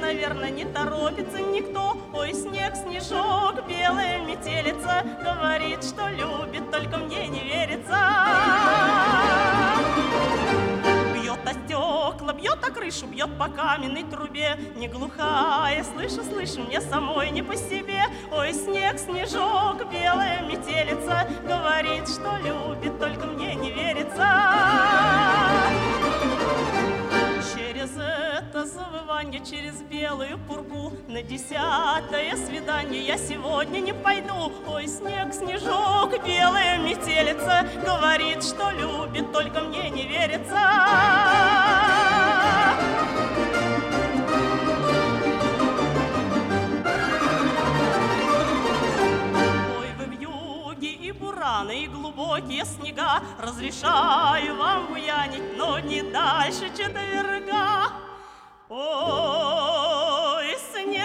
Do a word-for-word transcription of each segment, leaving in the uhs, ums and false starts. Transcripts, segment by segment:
наверное, не торопится никто. Ой, снег, снежок, белая метелица, говорит, что любит, только мне не верится. Бьет о стекла, бьет о крышу, бьет по каменной трубе. Не глухая, слышу, слышу, мне самой не по себе. Ой, снег, снежок, белая метелица, говорит, что любит, только мне не верится. Через это завывание, через белую пургу на десятое свидание я сегодня не пойду. Ой, снег, снежок, белая метелица, говорит, что любит, только мне не верится. Ой, вы в юге и бураны, и глубокие снега, разрешаю вам буянить, но не дальше четверга. Ой, снег,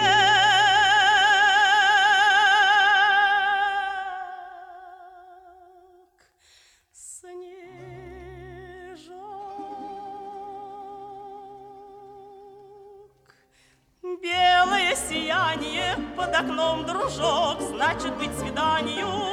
снежок, белое сияние под окном, дружок, значит быть свиданию.